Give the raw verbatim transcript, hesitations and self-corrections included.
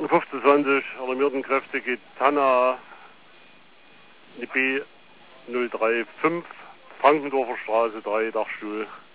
fünfundzwanzig alarmierten Kräfte geht Tanna in die B null drei fünf, Frankendorfer Straße drei, Dachstuhl.